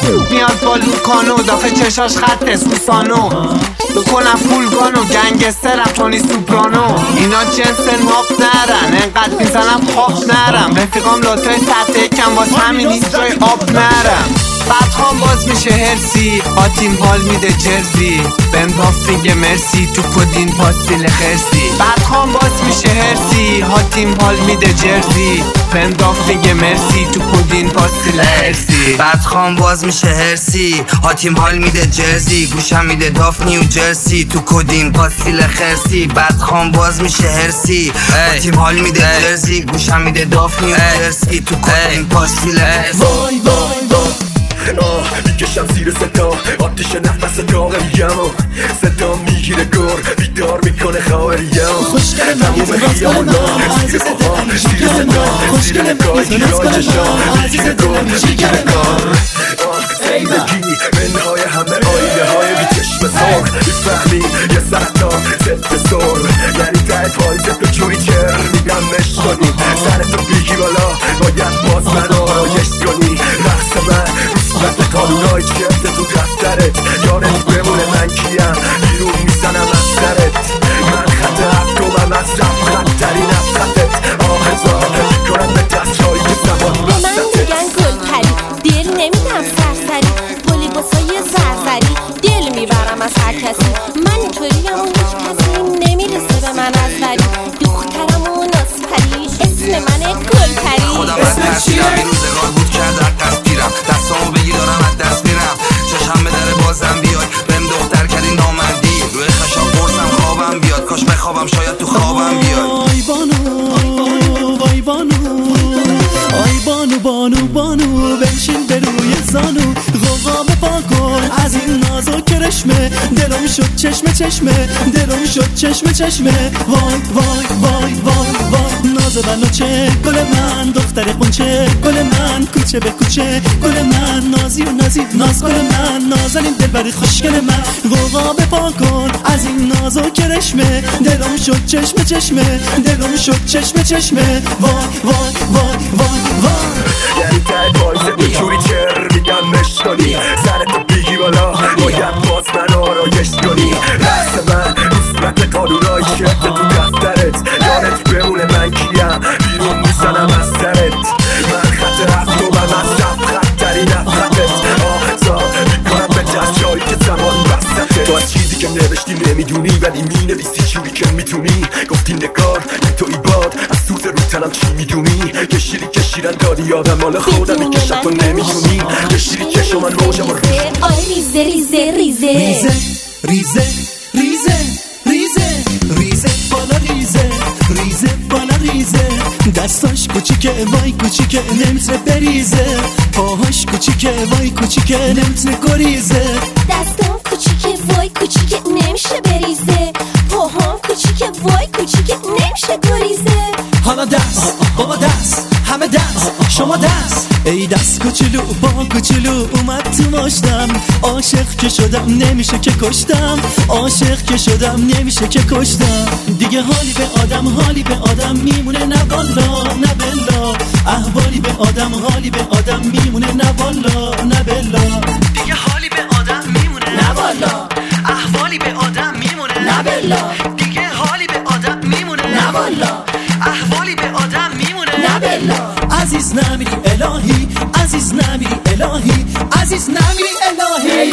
میاد با لوکانو داخل چشاش خط سوسانو بکنم فولگانو گنگسترم تونی سوپرانو. اینا جنس ناب نرن انقدر میزنم خواب نرم. رفیقام لاتای سطح کم واس همین نیست جای آب نرم. بعد خام باز میشه هرسی آتیم حال میده جرزی بهم داف میگه مرسی تو کدین پاستیل خرسی. بعد خام باز میشه هرسی هاتیم حال میده جرزی بهم داف میگه مرسی تو کدین پاستیل خرسی. بعد خام باز میشه هرسی هاتیم حال میده جرزی گوشم میده داف نیو جرسی تو کدین پاستیل خرسی. بعد خام باز میشه هرسی هاتیم حال میده جرزی گوشم میده داف نیو جرسی تو کدین پاستیل خرسی. وای وای وای میکشم زیر صدا آتیش نفس داغ میگم و صدا میگیره گر بیدار میکنه خواهریم. خوشگل من خیامونا زیر پاها زیر صدا زیر نگاه گیرا چشام میگیره گر میگیره کار. زندگی منهای همه آیده های بی چشم سرخ میفهمی یه سرطان ضد سر یعنی ته پایزت تو جوری چر میگم مش کنی سرتو بیگی بالا باید باز من آرایش کنی. رقص من روزبت قانونای چرت تو دفترت یارت بمونه من کیم بیرون میزنم از سرت. من خط هفتمم از رفت خطترین از خطت آهزار میکنم به دست هایی که زبان به من میگن گل پری دل نمیدم سرسری گلی باسای زرزری دل میبرم از هر کسی. من اینطوریم و هیچ کسی نمیرسه به من از وری دخترم و نازپری اسم منه گل پری. خودم از ترسیرم این روزگار بود کرد رقص پیرم دستامو بگی دارم از دست میرم چشم به در بازم بیای بهم دختر کردی نامردی روی خشاب برسم خوابم بیاد کاش بخوابم شاید تو خوابم بیای. وای بانو وای بانو آی بانو بانو بانو بنشین به روی زانو غوغا بپا کن از این ناز و کرشمه دلم شد چشمه چشمه دلم شد چشمه چشمه. وای وای وای وای وای ناز بنو چه گل من دختر قنچه گل من کوچه به کوچه گل من نازی و نازی ناز گل من نازنین دلبری خوشگل من غوغا بپا کن از این ناز و کرشمه دلم شد چشمه چشمه دلم شد چشمه چشمه. وای وای وای وای وای یعنی ته پایزت تو جوری چر میگم مش کنی سرتو بیگی بالا باید باز من آرایش کنی. رقص من روزبت قانونای چرت تو دفترت یارت بمونه من کیم بیرون میزنم از سرت. من خط هفتمم از رفت خطترین از خطت آهزار میکنم به دست جایی که زمان بستته. تو از چیزی که نوشتی نمیدونی ولی مینویسی جوری که میتونی گفتی نگار توی باد از سوز رو تنم چی میدونی یه شیری که شیرن دادی یادم مال خودم میکشم تو نمیتونی یه شیری که شما من موجم و ریزه ریزه ریزه ریزه ریزه ریزه ریزه ریزه بالا ریزه ریزه بالا ریزه دستاش کوچیکه وای کوچیکه نمیتونه بریزه پاهاش کوچیکه وای کوچیکه نمیتونه گریزه دستام کوچیکه وای کوچیکه نمیشه بریزه پاهام کوچیکه وای کوچیکه نمیشه گریزه. حالا دست بابا دست همه دست شما دست ای دست کوچولو با کوچولو اومد تو ماشتم عاشق که شدم نمیشه که کشتم عاشق که شدم نمیشه که کشتم. دیگه حالی به آدم میمونه نه والا نه بلا احوالی به آدم میمونه نه والا نه بلا. دیگه حالی به آدم میمونه نه والا احوالی به آدم میمونه نه بلا دیگه حالی به آدم میمونه نه والا احوالی به آدم میمونه نه بلا. عزیز نمیری الهی عزیز نمیری الهی عزیز نمیری الهی.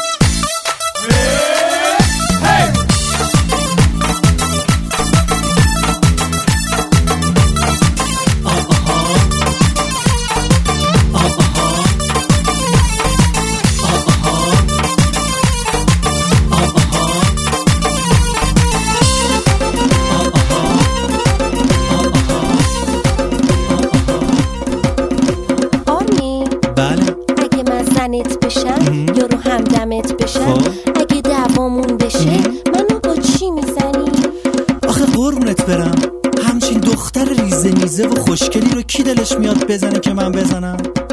زنت بشم یا رو همدمت بشم اگه دعوامون بشه منو با چی میزنی؟ آخه قربونت برم همچین دختر ریزه میزه و خوشگلی رو کی دلش میاد بزنه که من بزنم؟